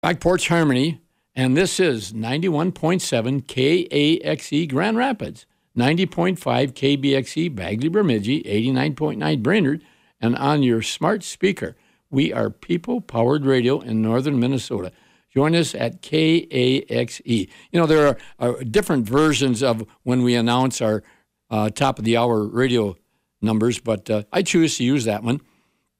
Back Porch Harmony, and this is 91.7 KAXE Grand Rapids, 90.5 KBXE Bagley Bemidji, 89.9 Brainerd, and on your smart speaker. We are people-powered radio in northern Minnesota. Join us at KAXE. You know, there are different versions of when we announce our top-of-the-hour radio numbers, but I choose to use that one.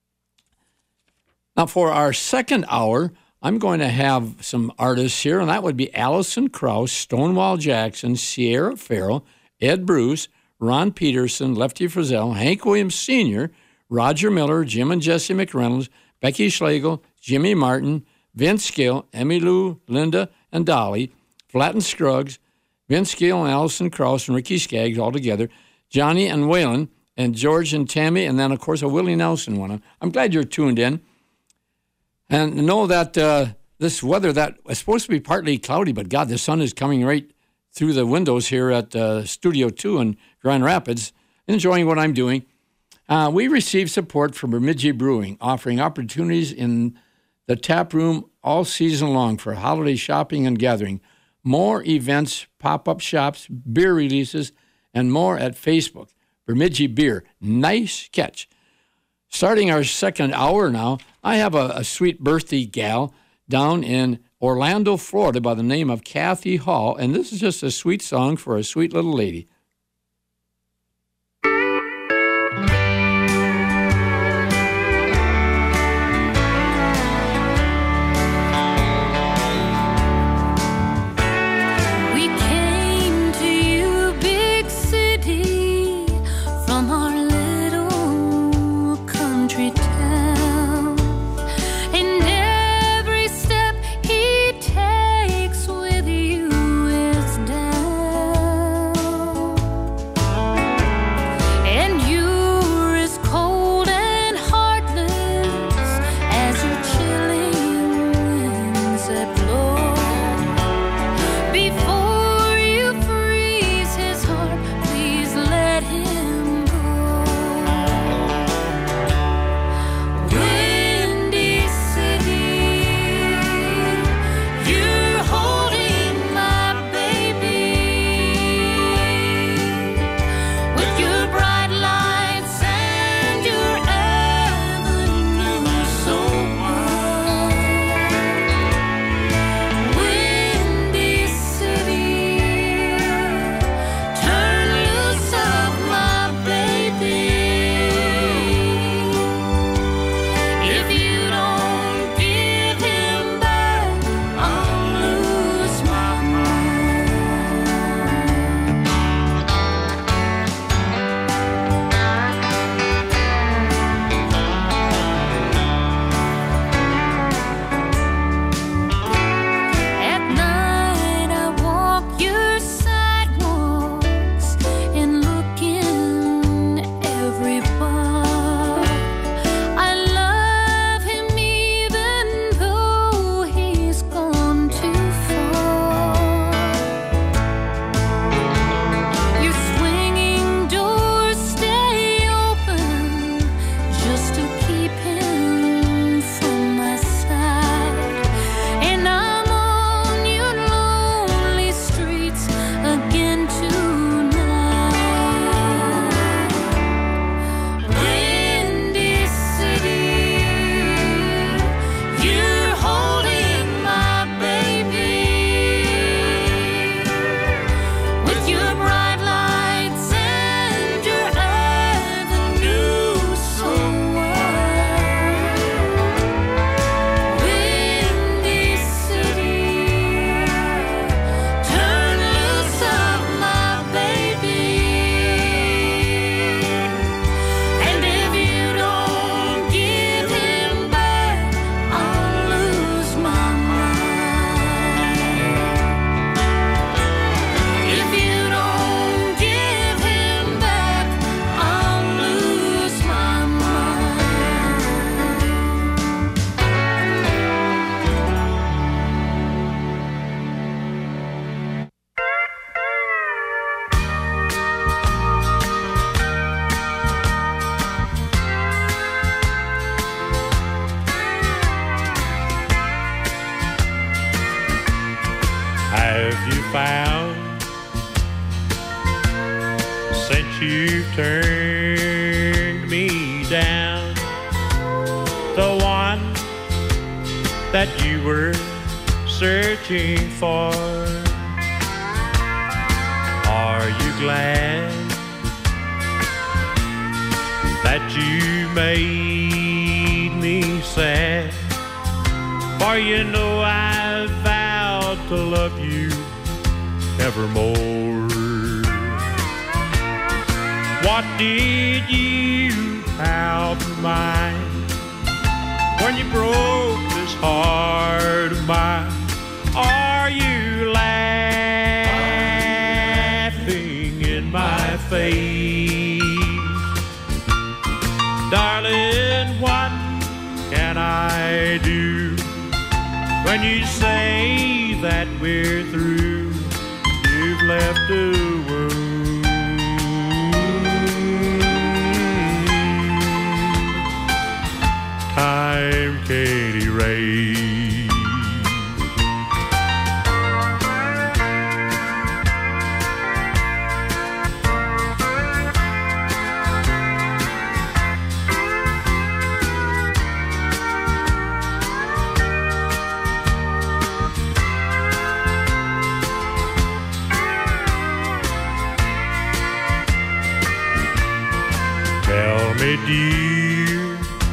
Now, for our second hour, I'm going to have some artists here, and that would be Allison Krauss, Stonewall Jackson, Sierra Farrell, Ed Bruce, Ron Peterson, Lefty Frizzell, Hank Williams Sr., Roger Miller, Jim and Jesse McReynolds, Becky Schlegel, Jimmy Martin, Vince Gill, Emmylou, Linda, and Dolly, Flatten Scruggs, Vince Gill and Allison Krauss and Ricky Skaggs all together, Johnny and Waylon, and George and Tammy, and then, of course, a Willie Nelson one. I'm glad you're tuned in. And know that this weather that is supposed to be partly cloudy, but God, the sun is coming right through the windows here at Studio 2 in Grand Rapids, enjoying what I'm doing. We receive support from Bemidji Brewing, offering opportunities in the tap room all season long for holiday shopping and gathering. More events, pop-up shops, beer releases, and more at Facebook. Bemidji Beer, nice catch. Starting our second hour now, I have a sweet birthday gal down in Orlando, Florida by the name of Kathy Hall, and this is just a sweet song for a sweet little lady. Takes with you is down. have you found since you've turned me down? The one that you were searching for. Are you glad that you made me sad? For you know I vowed to love you evermore. What did you have in mind when you broke this heart of mine? Are you laughing in my face? Darling, what can I do when you say that we're through? You've left a wound. Time can't erase. Tell me, dear,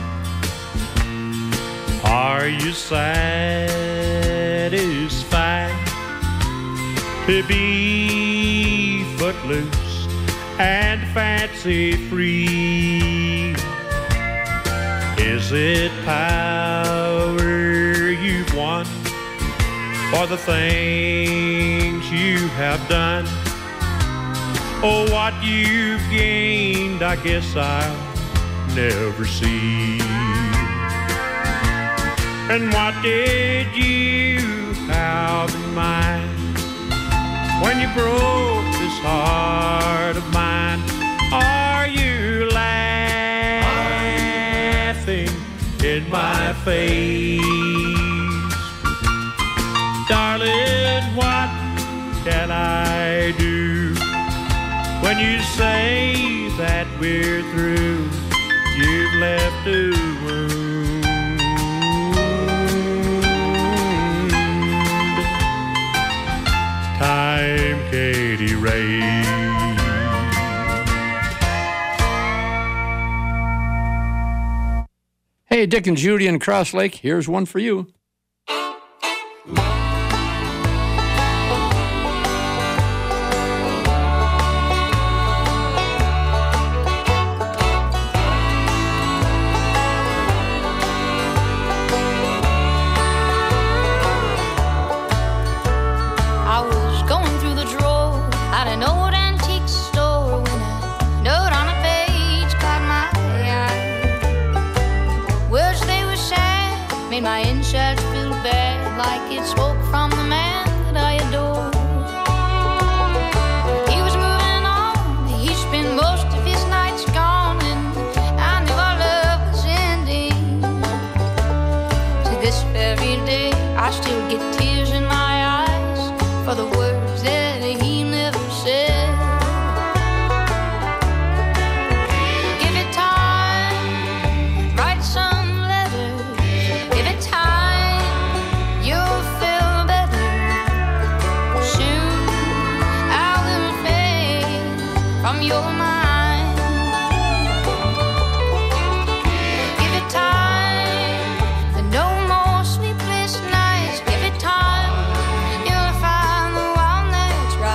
are you satisfied to be footloose and fancy free? Is it power you've won for the things you have done? Oh, what you've gained, I guess I'll never see. And what did you have in mind when you broke this heart of mine? Are you laughing in my face? Darling, what can I do when you say that we're through? You've left a wound. Time can't erase. Hey, Dick and Judy in Cross Lake, here's one for you. My insides feel bad, like it spoke from the man that I adore. He was moving on, he spent most of his nights gone, and I knew our love was ending. To this very day, I still get tears in my eyes for the words that he never said. Give it time, write some letters. Give it time, you'll feel better. Soon I will fade from your mind. Give it time, for no more sleepless nights. Give it time, you'll find the one that's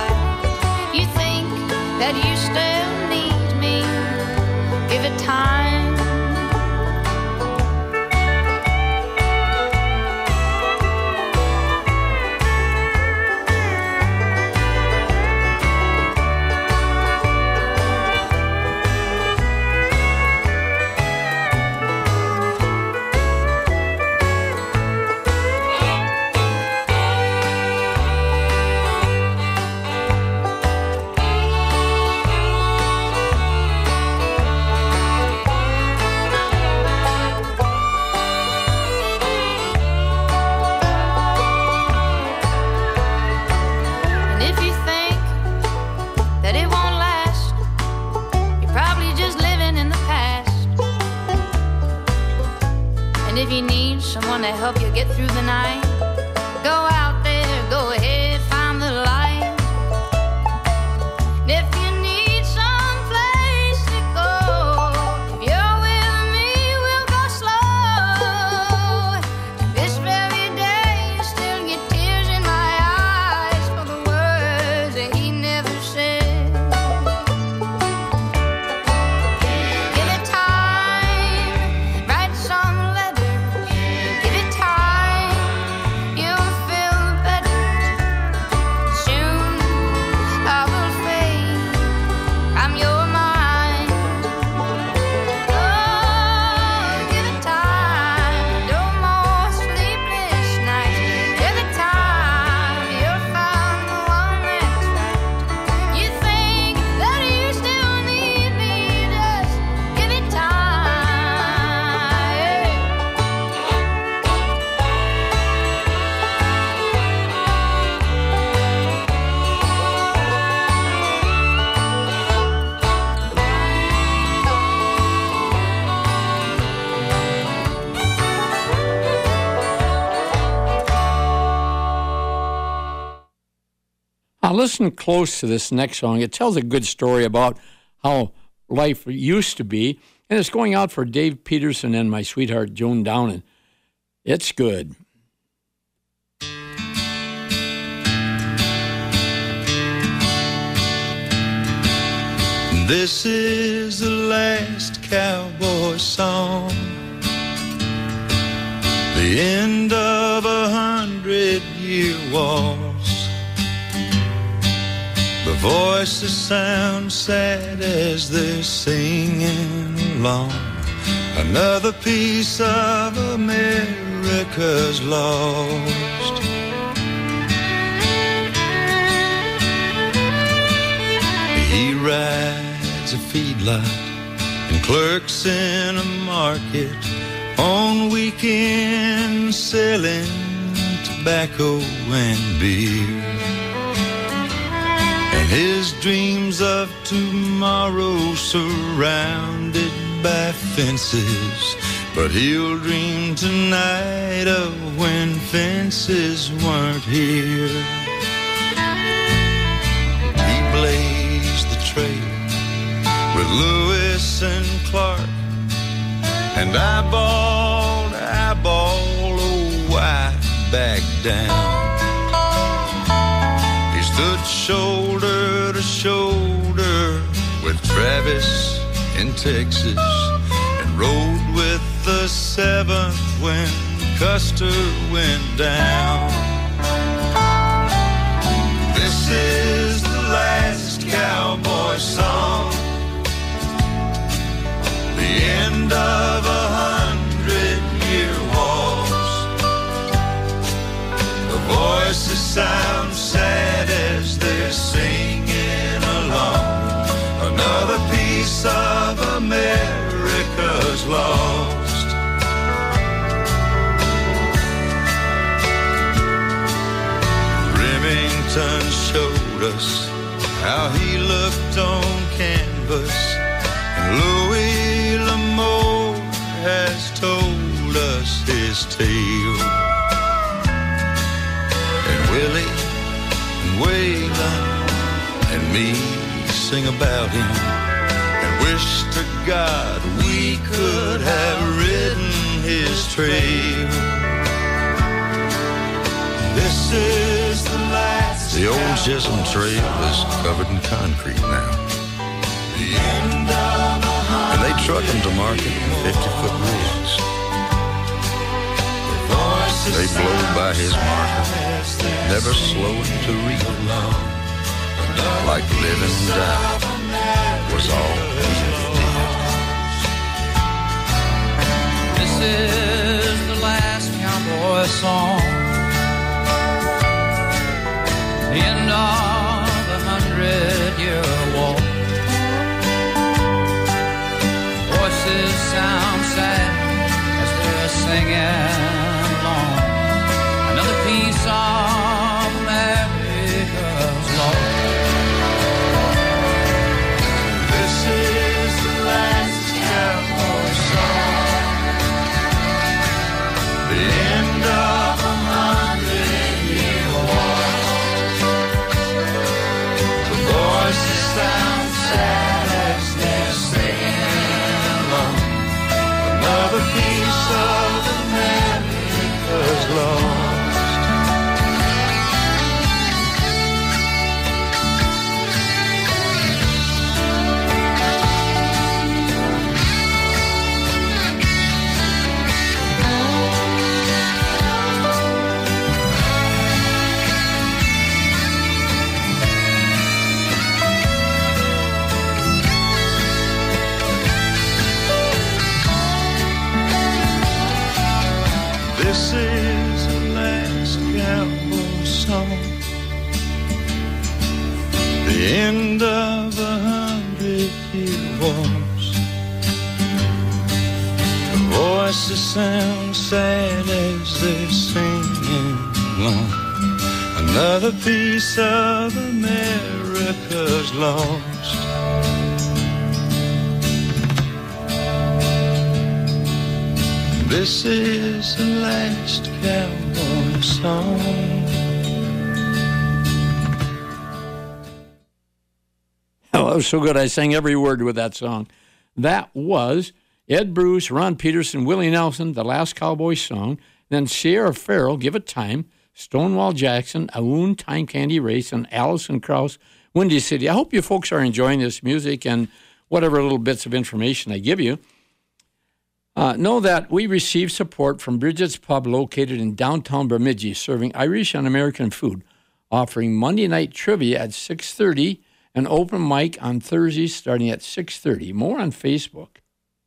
help you get through the night. Go out there, go ahead, find the light. And if you need some place to go, if you're with me, we'll go slow. This very day, you still get tears in my eyes for the words that he never said. Give it time, write some letters. Give it time, you'll feel better. Soon I will fade from your mind. Oh, give it time, no more sleepless nights. Give it time, you'll find the one that's right. You think that you still need me, just give it time. Now, listen close to this next song. It tells a good story about how life used to be, and it's going out for Dave Peterson and my sweetheart, Joan Downen. It's good. This is the last cowboy song, the end of 100-year wars. The voices sound sad as they're singing along. Another piece of America's lost. He rides a feedlot and clerks in a market on weekends, selling tobacco and beer. And his dreams of tomorrow surrounded by fences, but he'll dream tonight of when fences weren't here. He blazed the trail with Lewis and Clark, and eyeball to eyeball, oh, why back down? He stood shoulder to shoulder with Travis in Texas, and rode with the 7th when Custer went down. This is the last cowboy song, the end of 100-year wars. The voices sound sad as they're singing along. Another piece of America's lost. Remington showed us how he looked on canvas, and Louis L'Amour has told us his tale. And Willie and Waylon and me sing about him, and wish to God we could have ridden his trail. This is the last. The old Chisholm Trail is covered in concrete now, and they truck them to market in 50-foot rigs. They blow by his marker, never slowing to read, like living and dying was all he did. This is the last cowboy song, the end of the 100-year war. Voices sound sad as they're singing along. Another piece of America's lost. This is the last cowboy song, the end song. The end of 100-year wars. The voices sound sad as they're singing along. Another piece of America's lost. This is the last cowboy song. Oh, that was so good. I sang every word with that song. That was Ed Bruce, Ron Peterson, Willie Nelson, The Last Cowboy Song. Then Sierra Farrell, Give It Time, Stonewall Jackson, Aoun, Time Candy Race, and Alison Krauss, Windy City. I hope you folks are enjoying this music and whatever little bits of information I give you. Know that we receive support from Bridget's Pub located in downtown Bemidji, serving Irish and American food, offering Monday night trivia at 6:30 and open mic on Thursdays starting at 6:30. More on Facebook.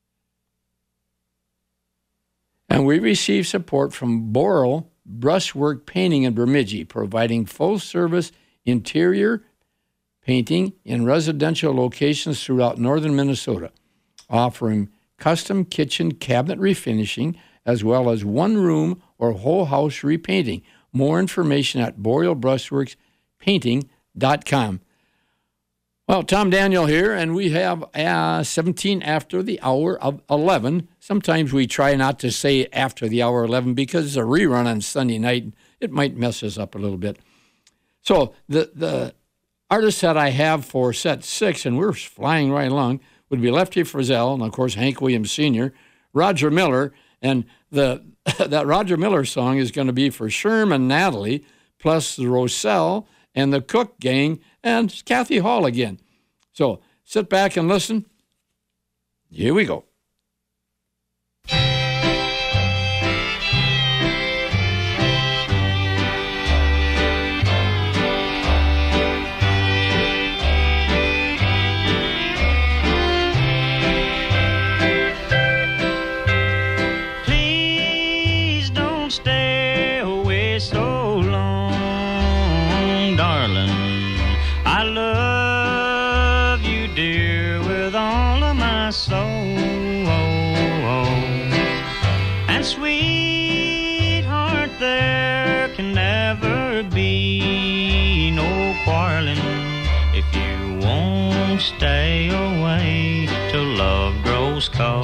And we receive support from Boral Brushwork Painting in Bemidji, providing full-service interior painting in residential locations throughout northern Minnesota, offering custom kitchen cabinet refinishing, as well as one-room or whole house repainting. More information at BorealBrushworksPainting.com. Well, Tom Daniel here, and we have 17 after the hour of 11. Sometimes we try not to say after the hour 11 because it's a rerun on Sunday night. It might mess us up a little bit. So the artists that I have for set 6, and we're flying right along, would be Lefty Frizzell, and of course Hank Williams Sr., Roger Miller, and that Roger Miller song is going to be for Sherm and Natalie, plus the Roselle and the Cook Gang, and Kathy Hall again. So sit back and listen. Here we go. And sweetheart, there can never be no quarreling if you won't stay away till love grows cold.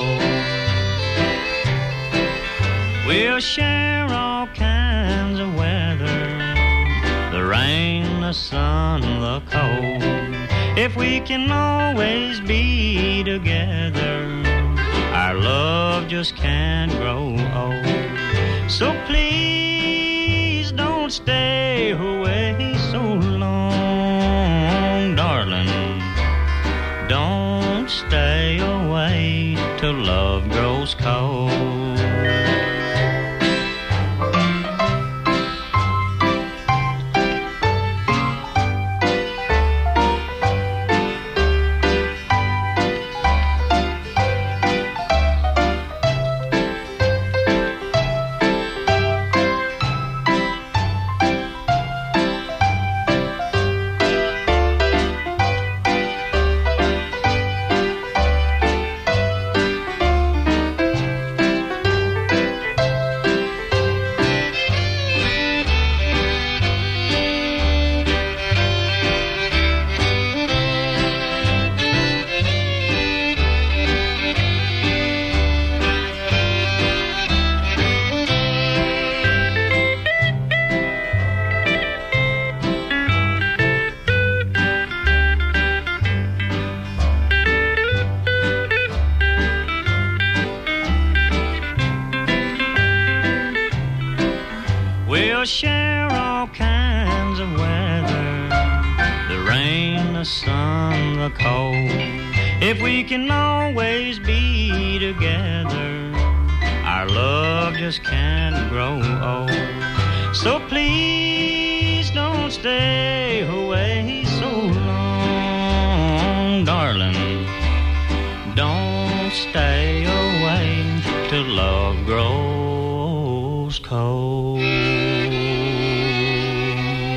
We'll share all kinds of weather, the rain, the sun, the cold, if we can always be together. Our love just can't grow old. So please don't stay away so long, darling. Don't stay away till love grows cold. We'll share all kinds of weather, the rain, the sun, the cold, if we can always be together. Our love just can't grow old. So please don't stay away so long, darling. Don't stay away till love grows cold.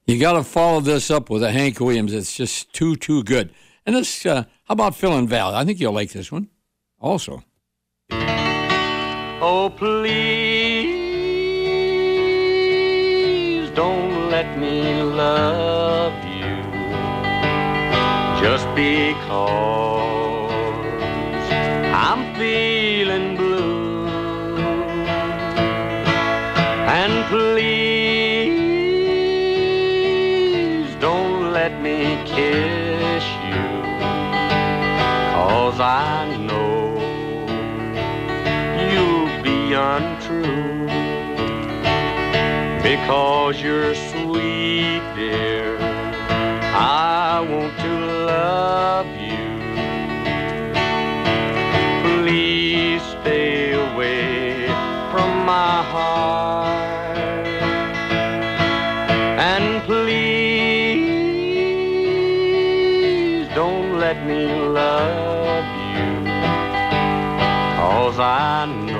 You got to follow this up with a Hank Williams. It's just too good. And this, how about Phil and Val? I think you'll like this one also. Oh, please don't let me love you just because I'm feeling blue. And please don't let me kiss you, 'cause I know untrue, because you're sweet, dear. I want to love you. Please stay away from my heart, and please don't let me love you, 'cause I know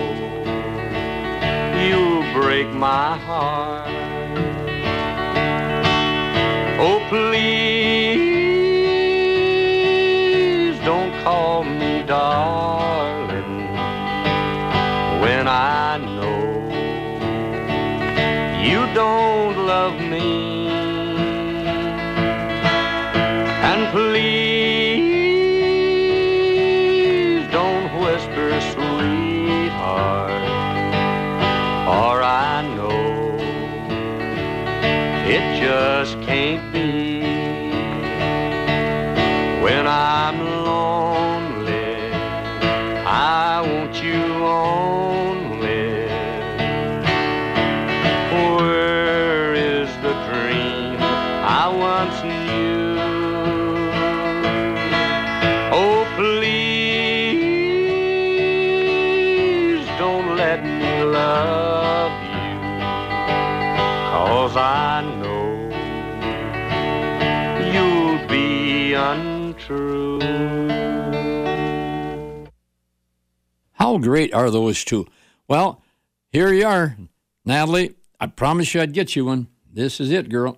you'll break my heart. Oh, please don't call me darling when I know you don't love me. And please don't whisper, sweetheart, or I know it just can't be. When I'm lonely, I want you only. Where is the dream I once knew? Oh, please don't let me love you, 'cause I know you'll be untrue. How great are those two? Well, here you are. Natalie, I promised you I'd get you one. This is it, girl.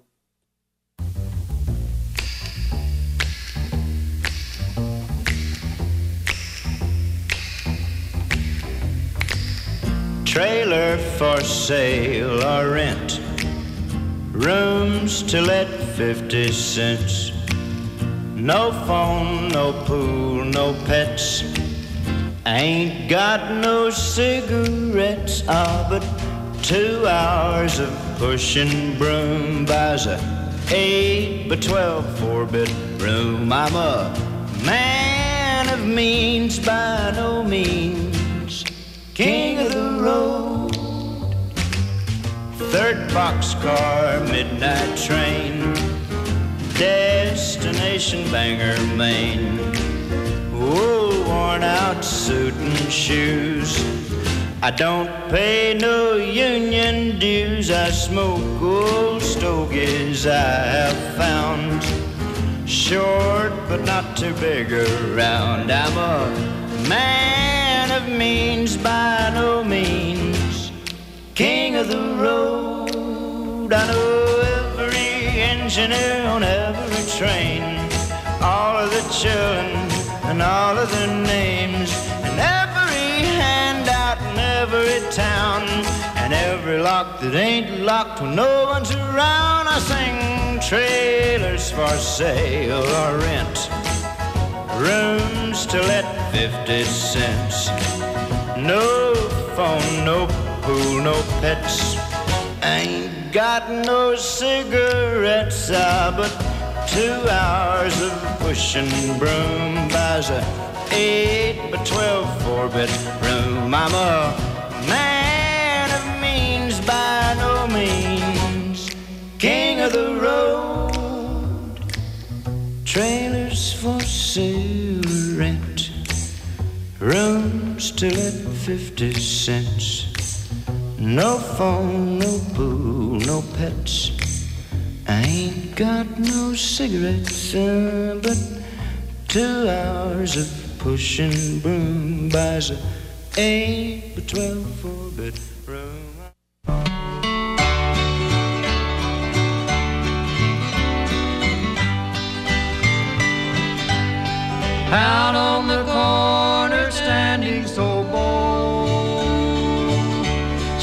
Trailer for sale or rent, rooms to let 50 cents. No phone, no pool, no pets. Ain't got no cigarettes. But 2 hours of pushing broom buys a 8 by 12 4-bedroom. I'm a man of means, by no means king of the road. 3rd boxcar, midnight train, destination Bangor, Maine. Oh, worn out suit and shoes. I don't pay no union dues. I smoke old stogies I have found, short but not too big around. I'm a man of means, by no means king of the road. I know every engineer on every train, all of the children and all of their names, and every handout in every town, and every lock that ain't locked when no one's around. I sing trailers for sale or rent, rooms to let 50 cents. No phone, no pool, no pets. Ain't got no cigarettes. But 2 hours of pushing broom buys a 8 by 12 4-bedroom. I'm a man of means, by no means king of the road. Trailers for sale, rent, rooms to let 50 cents. No phone, no pool, no pets. I ain't got no cigarettes, but 2 hours of pushing broom buys a 8 by 12 4-bedroom.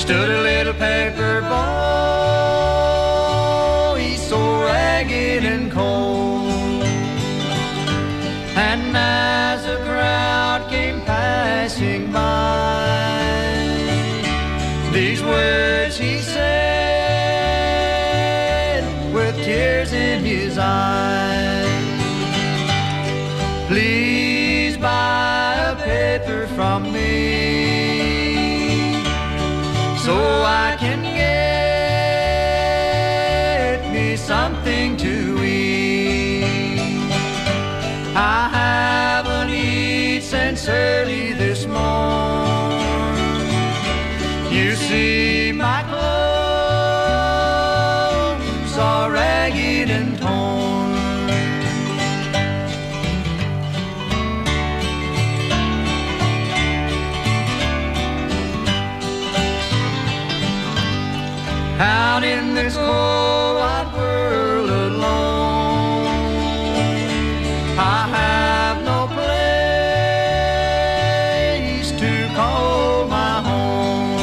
stood a little paper boy, so ragged and cold. And as a crowd came passing by, these words he said with tears in his eyes: please buy a paper from me, so I can get me something to eat. I haven't eaten since early this morning. You see, my clothes are ragged and torn. Out in this cold wide world alone, I have no place to call my home.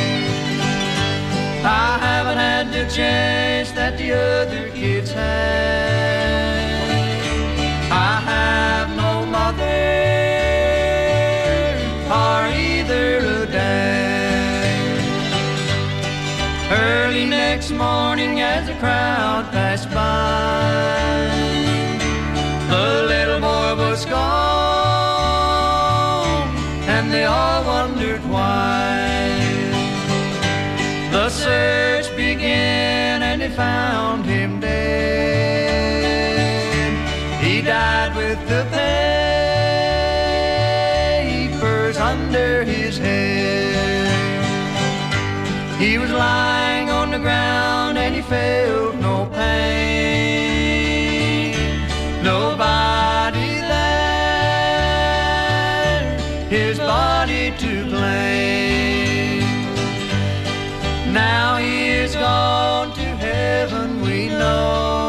I haven't had the chance that the other kids had. I have no mother or either a dad. Early next morning as the crowd passed by, the little boy was gone, and they all wondered why. The search began and they found him dead. He died with the papers under his head. He was lying on the ground and he felt no pain. Nobody there, his body to blame. Now he is gone to heaven, we know.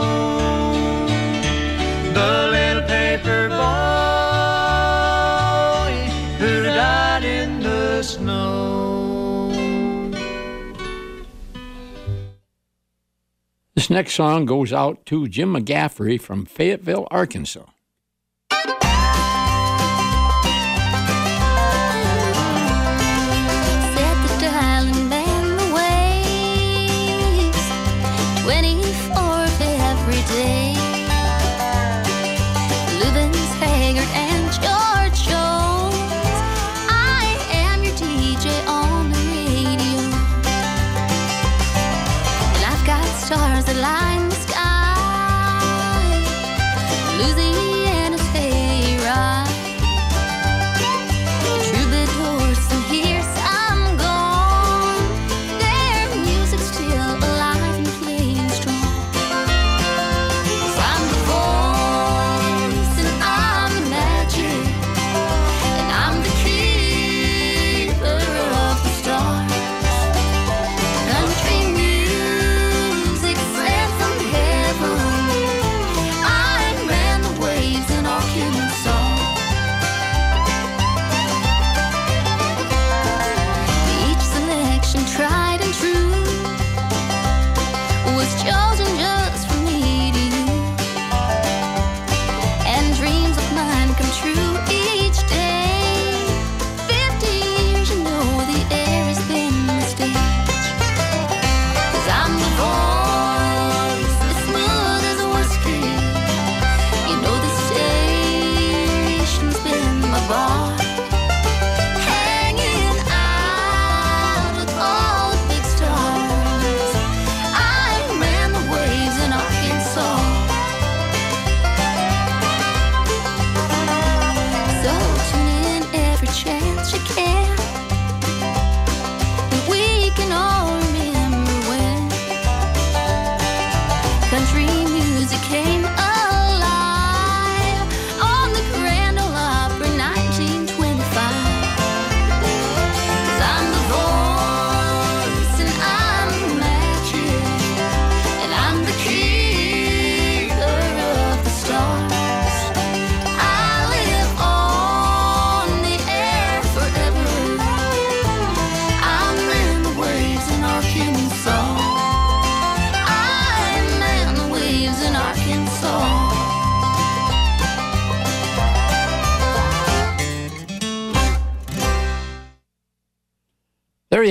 The little paper boy who died in the snow. This next song goes out to Jim McGaffrey from Fayetteville, Arkansas. Set the dial and bend the waves, 24th every day. Lubin's Haggard and George Jones, I am your DJ on the radio. And I've got stars that line the sky, Louisiana's hayride. The troubadours, and hear some gone, their music's still alive and playing strong. 'Cause I'm the voice and I'm the magic, and I'm the keeper of the stars. Country music sent from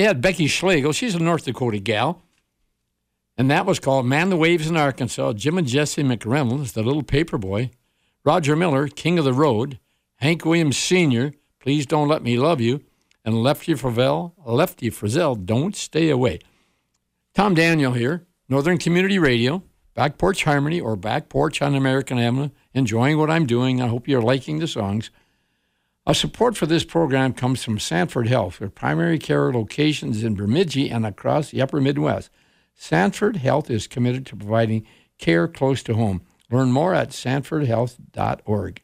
had Becky Schlegel. She's a North Dakota gal. And that was called Man the Waves in Arkansas. Jim and Jesse McReynolds, the Little Paper Boy. Roger Miller, King of the Road. Hank Williams Sr., Please Don't Let Me Love You. And Lefty Frizzell, Don't Stay Away. Tom Daniel here, Northern Community Radio, Back Porch Harmony or Back Porch on American Avenue. Enjoying what I'm doing. I hope you're liking the songs. Our support for this program comes from Sanford Health, with primary care locations in Bemidji and across the upper Midwest. Sanford Health is committed to providing care close to home. Learn more at sanfordhealth.org.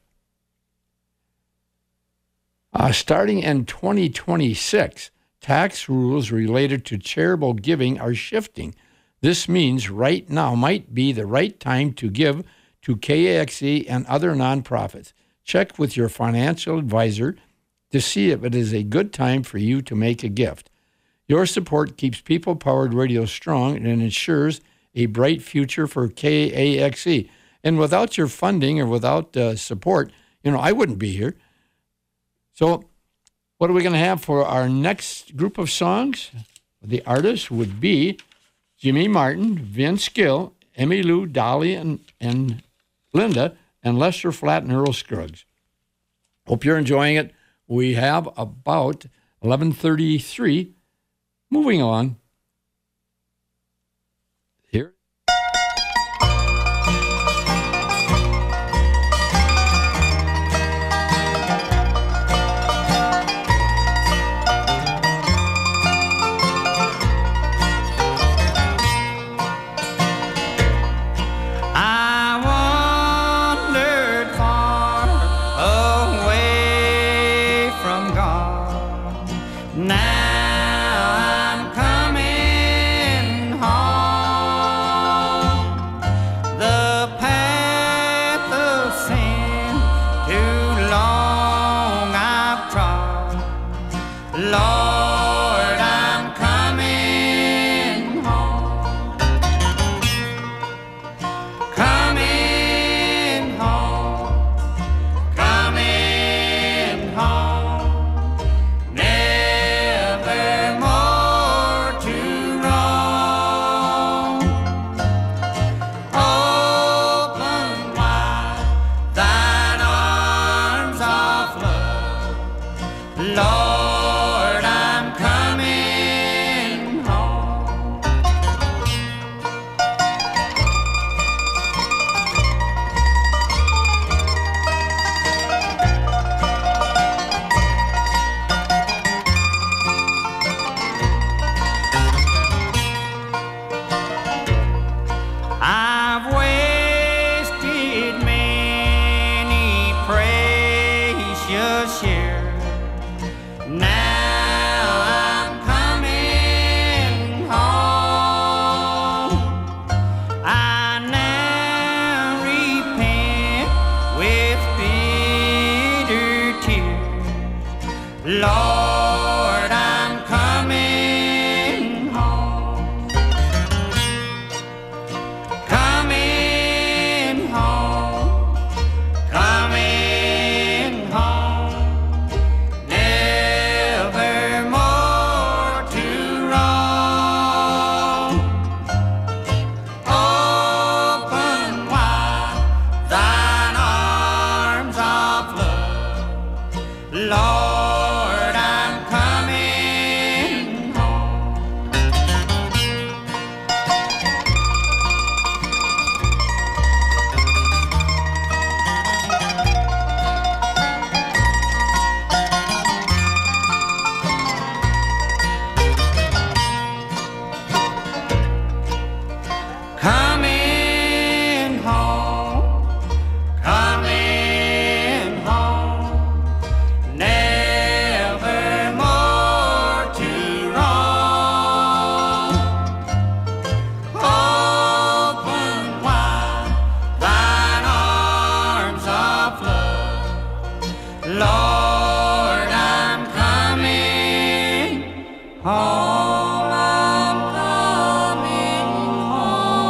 Starting in 2026, tax rules related to charitable giving are shifting. This means right now might be the right time to give to KAXE and other nonprofits. Check with your financial advisor to see if it is a good time for you to make a gift. Your support keeps people-powered radio strong and ensures a bright future for KAXE. And without your funding or without support, I wouldn't be here. So what are we going to have for our next group of songs? The artists would be Jimmy Martin, Vince Gill, Emmy Lou, Dolly, and Linda, and Lester Flatt and Earl Scruggs. Hope you're enjoying it. We have about 11:33. Moving on. Here.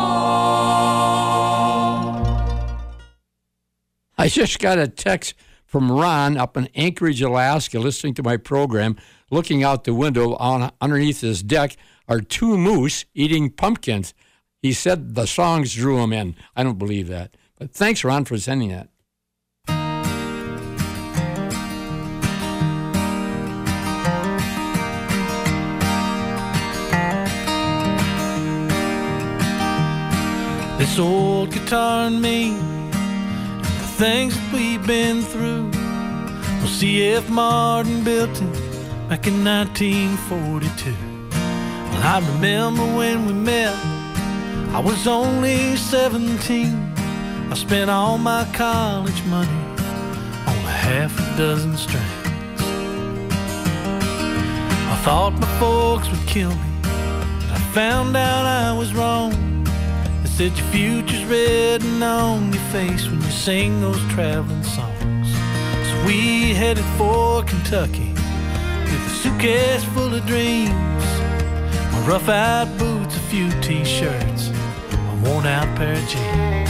I just got a text from Ron up in Anchorage, Alaska, listening to my program. Looking out the window underneath his deck are two moose eating pumpkins. He said the songs drew him in. I don't believe that. But thanks, Ron, for sending that. This old guitar and me, the things that we've been through. Well, C.F. Martin built it back in 1942. Well, I remember when we met, I was only 17. I spent all my college money on a half a dozen strings. I thought my folks would kill me, but I found out I was wrong. They said your future's written on your face when you sing those traveling songs. So we headed for Kentucky with a suitcase full of dreams. My rough-out boots, a few t-shirts, a worn-out pair of jeans.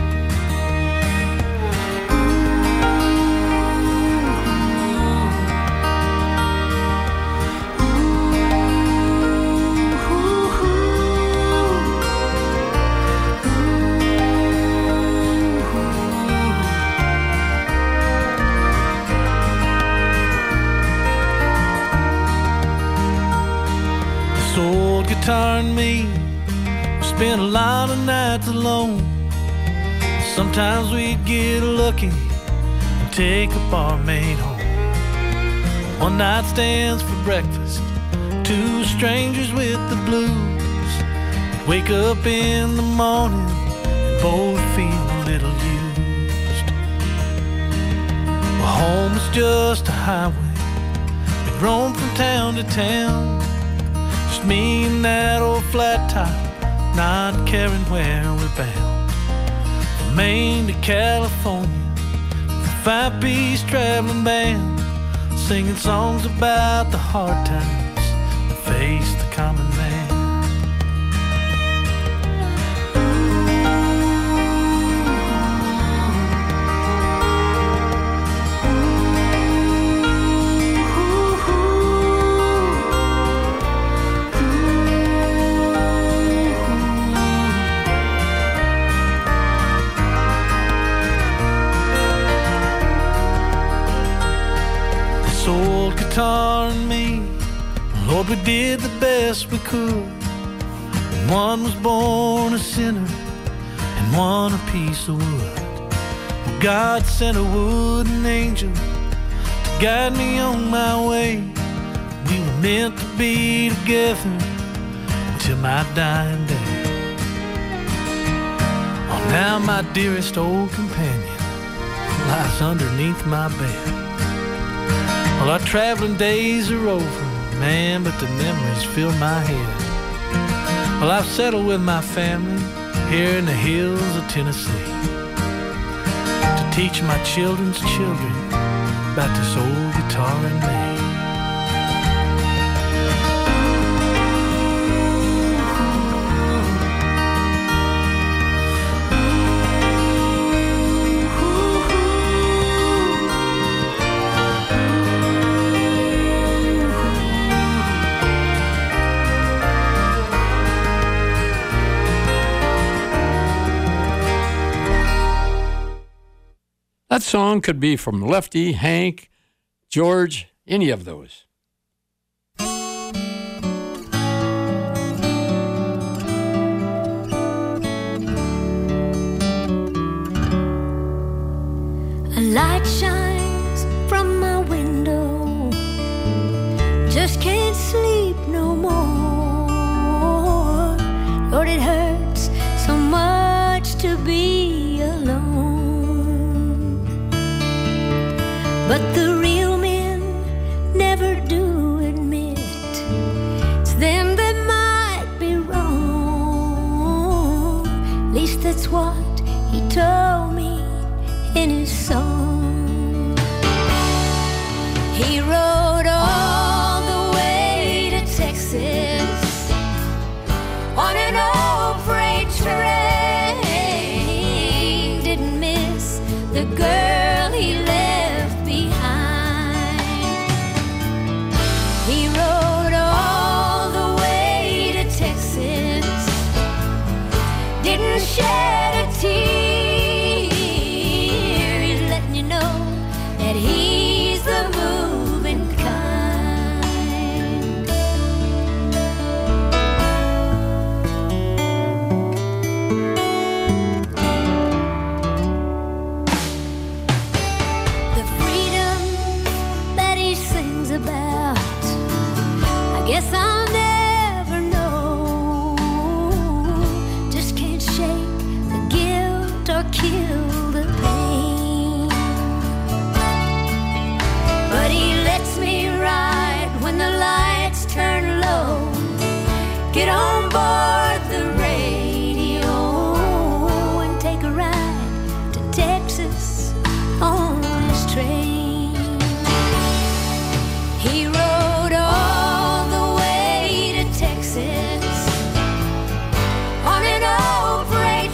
Guitar and me, we spent a lot of nights alone. Sometimes we'd get lucky and take a barmaid home. One night stands for breakfast, two strangers with the blues. We'd wake up in the morning and both feel a little used. Well, home was just a highway, we'd roam from town to town. Me and that old flat top, not caring where we're bound. From Maine to California, with a five-piece traveling band, singing songs about the hard times that face the common man. Guitar and me, Lord, we did the best we could. And one was born a sinner and one a piece of wood. Well, God sent a wooden angel to guide me on my way. We were meant to be together until my dying day. Oh, now my dearest old companion lies underneath my bed. Well, our traveling days are over, man, but the memories fill my head. Well, I've settled with my family here in the hills of Tennessee to teach my children's children about this old guitar and me. That song could be from Lefty, Hank, George, any of those. A light shines from my window, just can't sleep no more. Lord, it hurts so much to be alone. But the real men never do admit it's them that might be wrong. At least that's what he told me in his song. He rode all the way to Texas on an old freight train. Didn't miss the girl he left Get on board the radio and take a ride to Texas on his train. He rode all the way to Texas on an old freight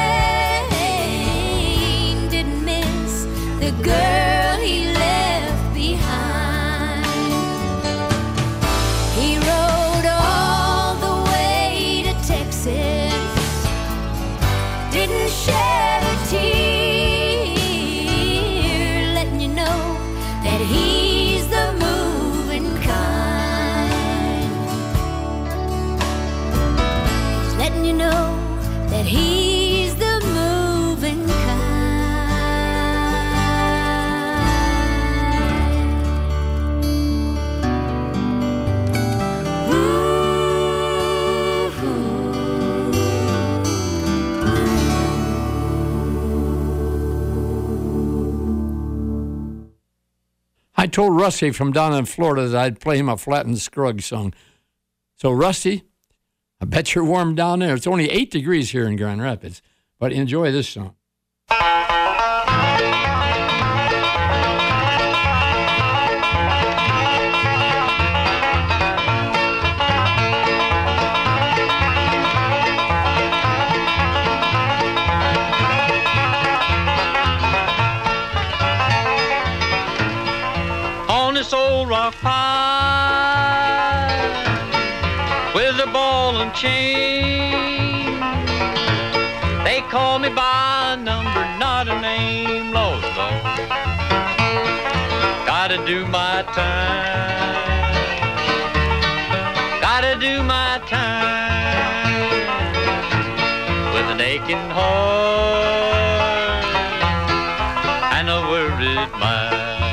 train. Didn't miss the girl he left behind. He rode all the way to Texas, didn't shed a tear, letting you know that he's the moving kind. He's letting you know that he's the moving kind. I told Rusty from down in Florida that I'd play him a Flatt and Scruggs song. So, Rusty, I bet you're warm down there. It's only 8 degrees here in Grand Rapids, but enjoy this song. On this old rock pile with a ball and chain, they call me by a number, not a name. Lord, Lord, gotta do my time, gotta do my time with an aching heart and a worried mind.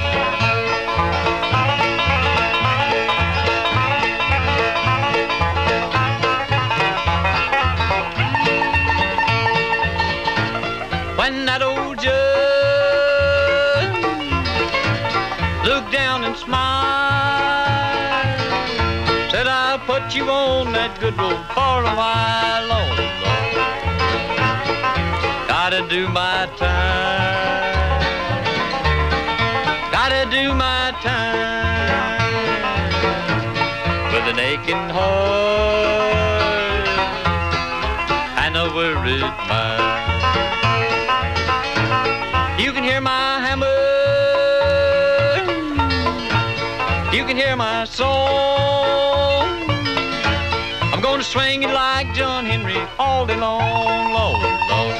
When that old judge looked down and smiled, said, I'll put you on that good road for a while. Lord, Lord, gotta do my time, gotta do my time with an aching heart and a worried mind. You can hear my hammer, you can hear my song. I'm gonna swing it like John Henry all day long. Lord, Lord,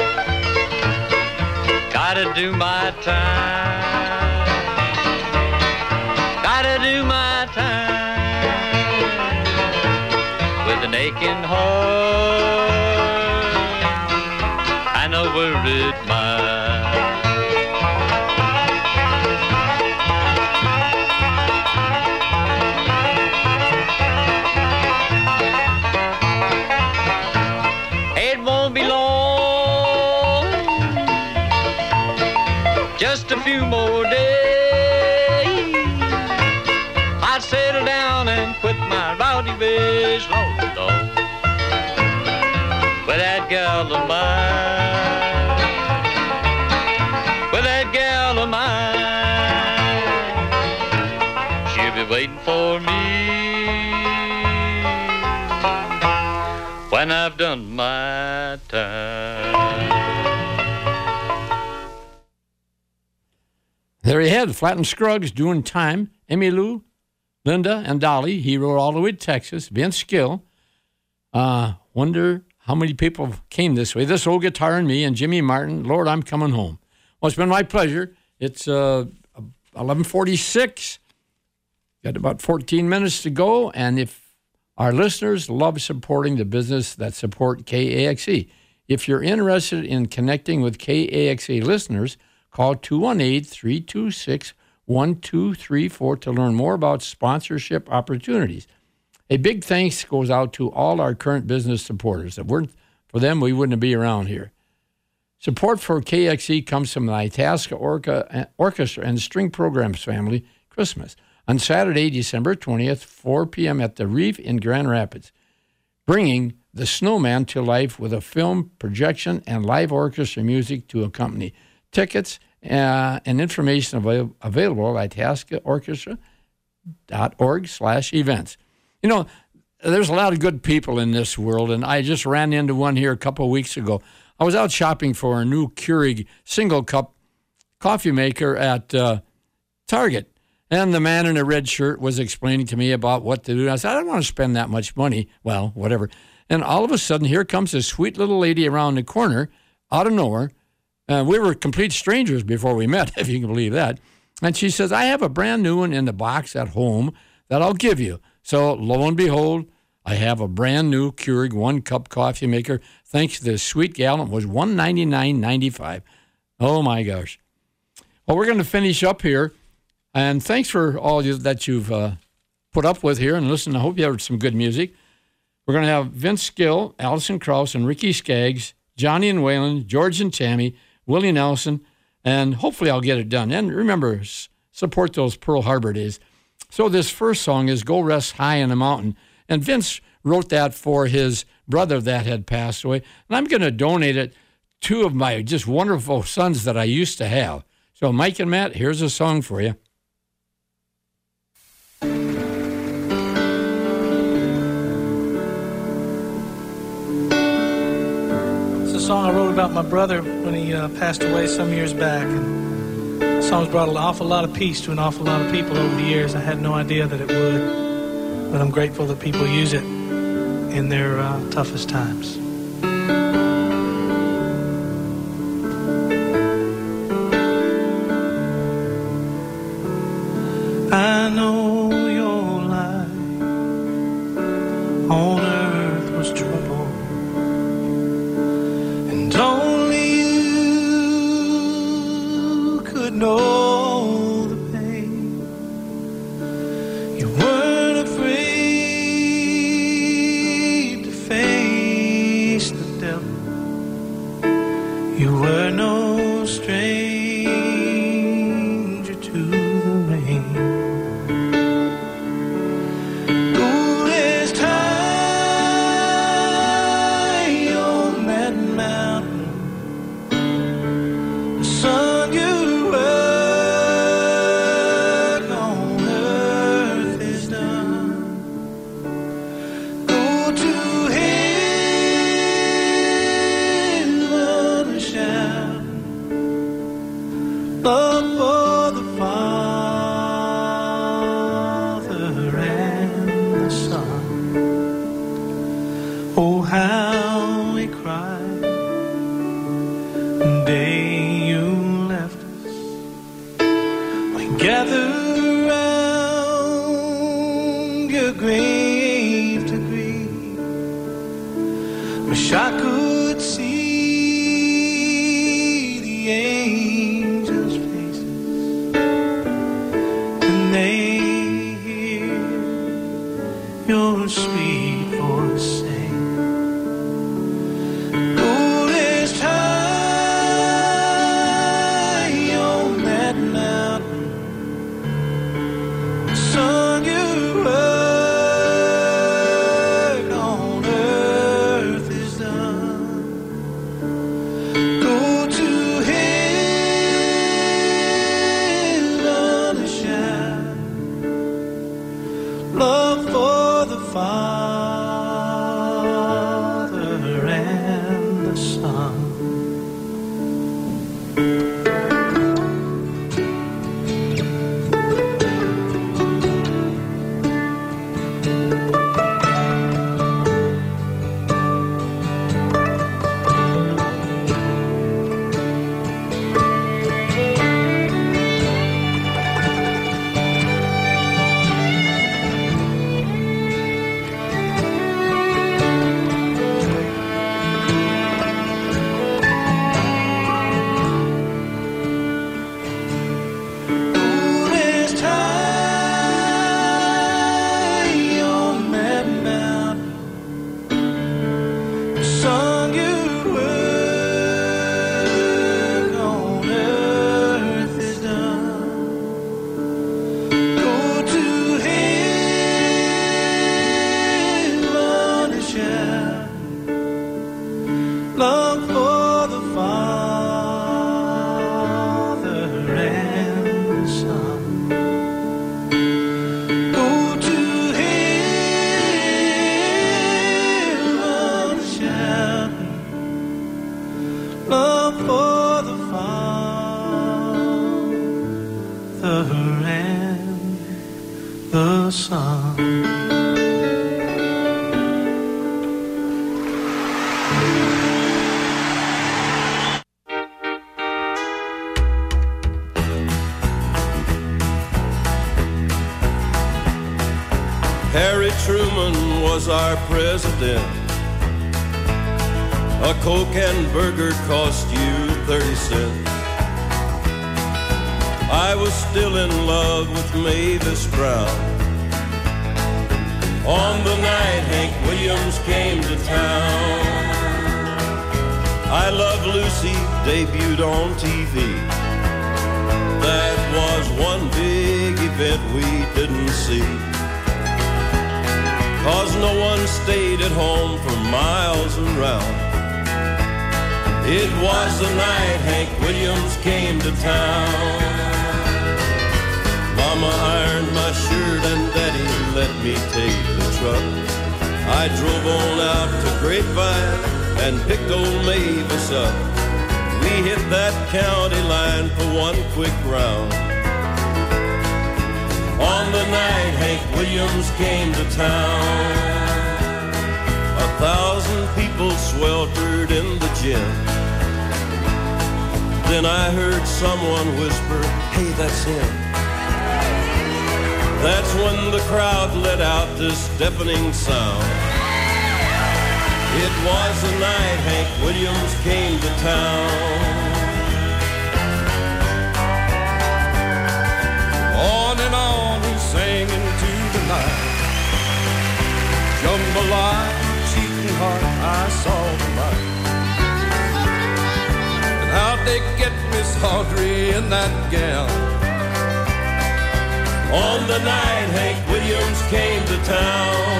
gotta do my time, gotta do my time with an aching heart and a worried mind. It won't be long, just a few more days. I'd settle down and quit my rowdy ways, Lord, Lord, with that gal of mine, with that gal of mine. She'll be waiting for me when I've done my time. There you had Flatt and Scruggs doing time. Emmylou, Linda, and Dolly. He rode all the way to Texas. Vince Gill. Wonder how many people came this way. This Old Guitar and Me and Jimmy Martin. Lord, I'm coming home. Well, it's been my pleasure. It's 11:46. Got about 14 minutes to go. And if our listeners love supporting the business that support KAXE, if you're interested in connecting with KAXE listeners, call 218-326-1234 to learn more about sponsorship opportunities. A big thanks goes out to all our current business supporters. If it weren't for them, we wouldn't be around here. Support for KXE comes from the Itasca Orchestra and String Programs family, Christmas, on Saturday, December 20th, 4 p.m. at the Reef in Grand Rapids. bringing the Snowman to life with a film projection and live orchestra music to accompany. Tickets and information available at tascaorchestra.org/events. You know, there's a lot of good people in this world, and I just ran into one here a couple of weeks ago. I was out shopping for a new Keurig single-cup coffee maker at Target, and the man in a red shirt was explaining to me about what to do. And I said, I don't want to spend that much money. Well, whatever. And all of a sudden, here comes this sweet little lady around the corner, out of nowhere. We were complete strangers before we met, if you can believe that. And she says, I have a brand new one in the box at home that I'll give you. So lo and behold, I have a brand new Keurig one-cup coffee maker. Thanks to this sweet gal, it was $199.95. Oh, my gosh. Well, we're going to finish up here. And thanks for all that you've put up with here and listen. I hope you have some good music. We're going to have Vince Gill, Alison Krauss, and Ricky Skaggs, Johnny and Waylon, George and Tammy, Willie Nelson, and hopefully I'll get it done. And remember, support those Pearl Harbor days. So this first song is Go Rest High in the Mountain. And Vince wrote that for his brother that had passed away. And I'm going to donate it to two of my just wonderful sons that I used to have. So Mike and Matt, here's a song for you. It's a song I wrote about my brother when he passed away some years back. And the song's brought an awful lot of peace to an awful lot of people over the years. I had no idea that it would, but I'm grateful that people use it in their toughest times. I know your life on earth was trouble, and only you could know the pain. You weren't afraid to face the devil. You were no stranger to the rain. Done. and the sun. Harry Truman was our president. A Coke and burger cost you 30 cents. I was still in love with Mavis Brown. On the night Hank Williams came to town, I Love Lucy debuted on TV. That was one big event we didn't see, 'cause no one stayed at home for miles around. It was the night Hank Williams came to town. Mama ironed my shirt and Daddy let me take the truck. I drove on out to Grapevine and picked old Mavis up. We hit that county line for one quick round. On the night Hank Williams came to town, 1,000 people sweltered in the gym. Then I heard someone whisper, "Hey, that's him." That's when the crowd let out this deafening sound. It was the night Hank Williams came to town. On and on he sang into the night. Jambalaya, cheating heart, I saw the light. And how'd they get Miss Audrey in that gown? On the night Hank Williams came to town.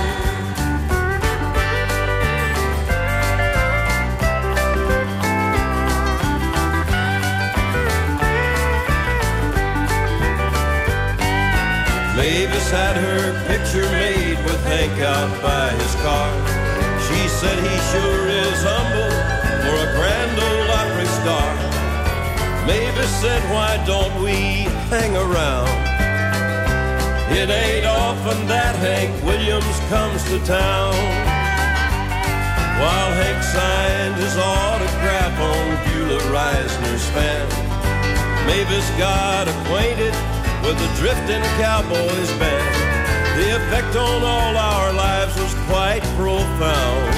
Mavis had her picture made with Hank out by his car. She said he sure is humble for a Grand Ole Opry star. Mavis said, "Why don't we hang around? It ain't often that Hank Williams comes to town." While Hank signed his autograph on Beulah Reisner's fan, Mavis got acquainted with the Drifting Cowboys band. The effect on all our lives was quite profound.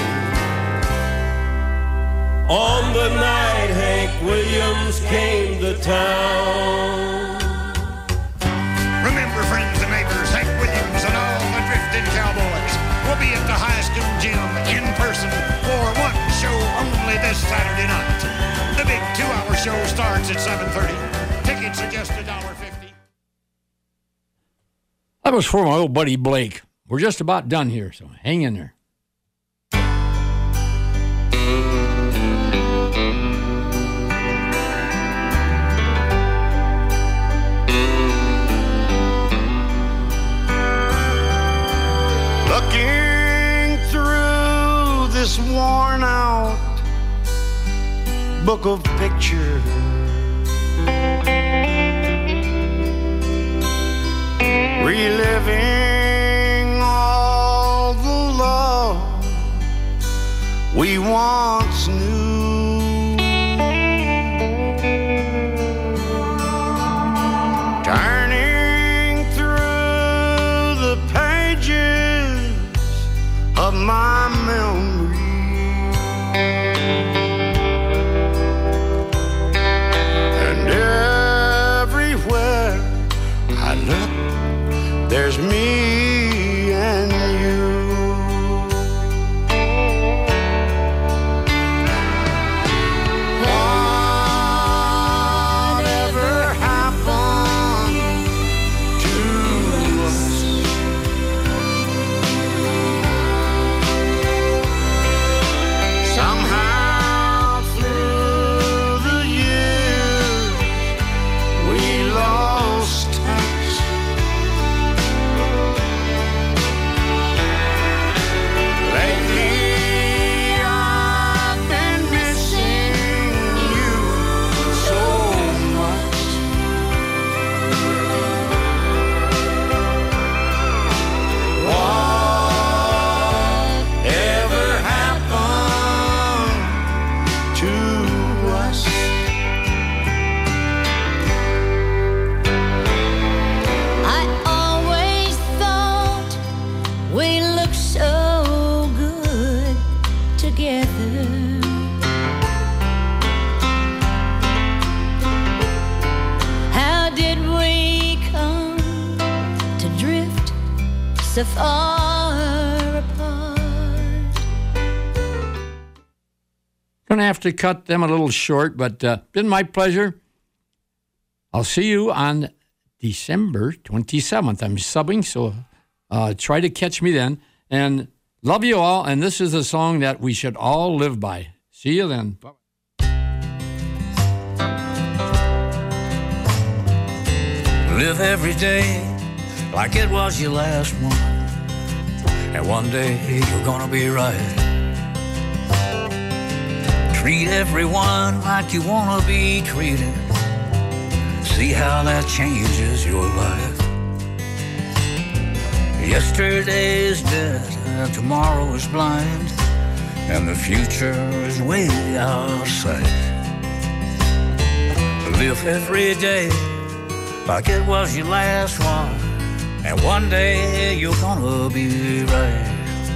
On the night Hank Williams came to town. Remember, friends and neighbors, Hank Williams and all the Drifting Cowboys will be at the high school gym in person for one show only this Saturday night. The big 2-hour show starts at 7:30. Tickets are just $1.50. That was for my old buddy Blake. We're just about done here, so hang in there. Looking through this worn out book of pictures, reliving all the love we once knew, turning through the pages of my memory, and everywhere I look, there's me and you. together. How did we come to drift so far apart? Gonna have to cut them a little short, but been my pleasure. I'll see you on December 27th. I'm subbing, so try to catch me then. And love you all, and this is a song that we should all live by. See you then. Bye. Live every day like it was your last one, and one day you're gonna be right. Treat everyone like you wanna be treated. See how that changes your life. Yesterday is dead, and tomorrow is blind, and the future is way out of sight. Live every day like it was your last one, and one day you're gonna be right.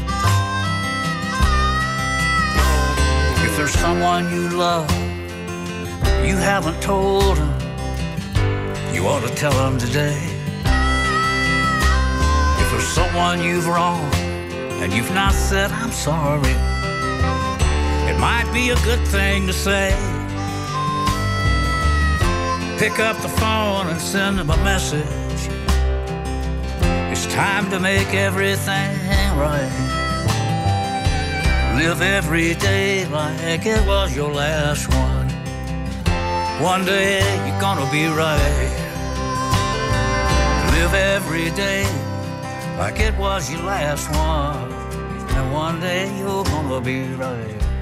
If there's someone you love, you haven't told them, you ought to tell them today. If there's someone you've wronged and you've not said I'm sorry, it might be a good thing to say. Pick up the phone and send them a message. It's time to make everything right. Live every day like it was your last one. One day you're gonna be right. Live every day like it was your last one, and one day you're gonna be right.